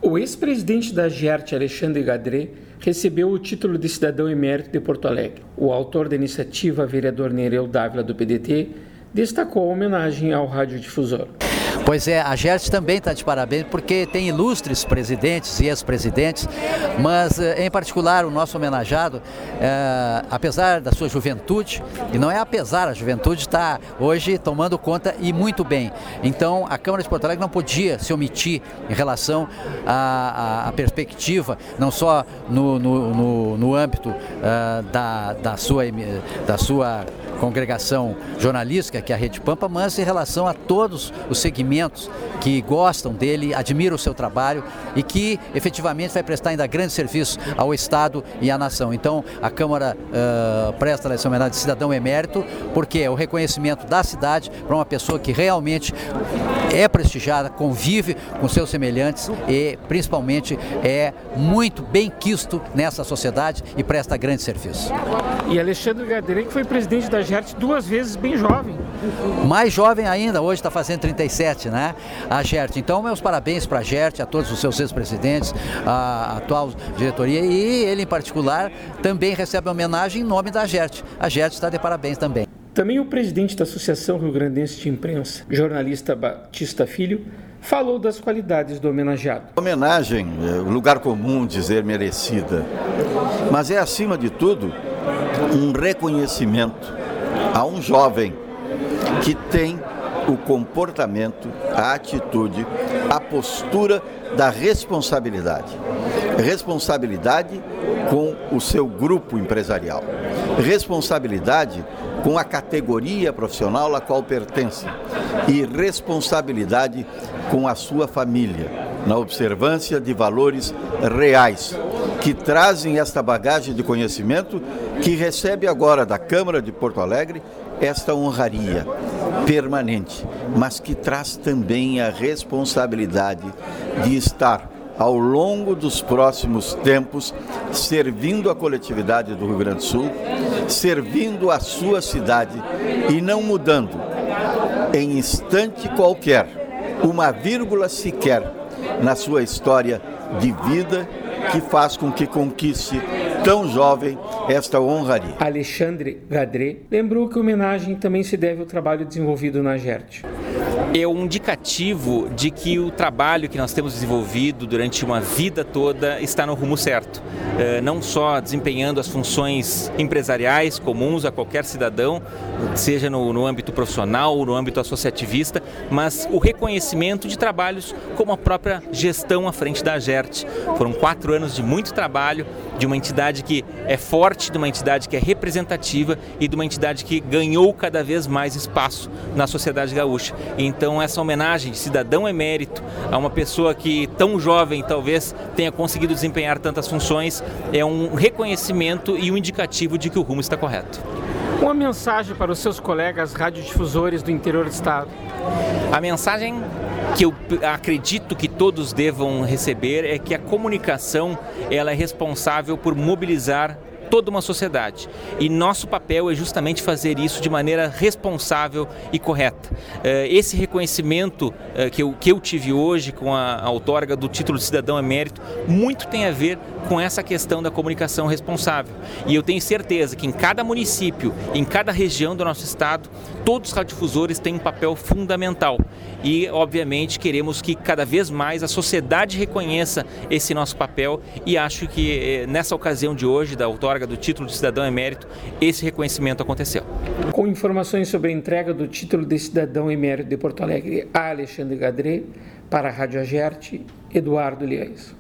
O ex-presidente da GERT, Alexandre Gadret, recebeu o título de cidadão emérito de Porto Alegre. O autor da iniciativa, vereador Nereu Dávila, do PDT, destacou a homenagem ao radiodifusor. Pois é, a GERT também está de parabéns porque tem ilustres presidentes e ex-presidentes, mas em particular o nosso homenageado, apesar da sua juventude, e não é apesar, a juventude está hoje tomando conta e muito bem. Então a Câmara de Porto Alegre não podia se omitir em relação à perspectiva, não só no âmbito da sua congregação jornalística, que é a Rede Pampa, mas em relação a todos os segmentos que gostam dele, admiram o seu trabalho e que efetivamente vai prestar ainda grande serviço ao Estado e à nação. Então a Câmara presta essa homenagem de cidadão emérito, porque é o reconhecimento da cidade para uma pessoa que realmente é prestigiada, convive com seus semelhantes e principalmente é muito bem quisto nessa sociedade e presta grande serviço. E Alexandre Gadret, que foi presidente da GERT 2 vezes, bem jovem. Mais jovem ainda, hoje está fazendo 37, né? A GERT. Então, meus parabéns para a GERT, a todos os seus ex-presidentes, a atual diretoria e ele em particular também recebe homenagem em nome da GERT. A GERT está de parabéns também. Também o presidente da Associação Rio Grandense de Imprensa, jornalista Batista Filho, falou das qualidades do homenageado. Homenagem, lugar comum dizer merecida, mas é acima de tudo um reconhecimento a um jovem que tem o comportamento, a atitude, a postura da responsabilidade. Responsabilidade com o seu grupo empresarial. Responsabilidade com a categoria profissional a qual pertence. E responsabilidade com a sua família, na observância de valores reais, que trazem esta bagagem de conhecimento que recebe agora da Câmara de Porto Alegre esta honraria permanente, mas que traz também a responsabilidade de estar ao longo dos próximos tempos servindo a coletividade do Rio Grande do Sul, servindo a sua cidade e não mudando em instante qualquer, uma vírgula sequer na sua história de vida que faz com que conquiste tão jovem esta honraria. Alexandre Gadret lembrou que a homenagem também se deve ao trabalho desenvolvido na GERT. É um indicativo de que o trabalho que nós temos desenvolvido durante uma vida toda está no rumo certo. Não só desempenhando as funções empresariais comuns a qualquer cidadão, seja no âmbito profissional ou no âmbito associativista, mas o reconhecimento de trabalhos como a própria gestão à frente da GERT. Foram 4 anos de muito trabalho, de uma entidade que é forte, de uma entidade que é representativa e de uma entidade que ganhou cada vez mais espaço na sociedade gaúcha. Então essa homenagem de cidadão emérito a uma pessoa que tão jovem talvez tenha conseguido desempenhar tantas funções é um reconhecimento e um indicativo de que o rumo está correto. Uma mensagem para os seus colegas radiodifusores do interior do estado. A mensagem que eu acredito que todos devam receber é que a comunicação ela é responsável por mobilizar toda uma sociedade. E nosso papel é justamente fazer isso de maneira responsável e correta. Esse reconhecimento que eu tive hoje com a outorga do título de cidadão emérito, muito tem a ver com essa questão da comunicação responsável. E eu tenho certeza que em cada município, em cada região do nosso estado, todos os radiodifusores têm um papel fundamental. E, obviamente, queremos que cada vez mais a sociedade reconheça esse nosso papel e acho que nessa ocasião de hoje, da outorga do título de cidadão emérito, esse reconhecimento aconteceu. Com informações sobre a entrega do título de cidadão emérito de Porto Alegre a Alexandre Gadret, para a Rádio GERT, Eduardo Liães.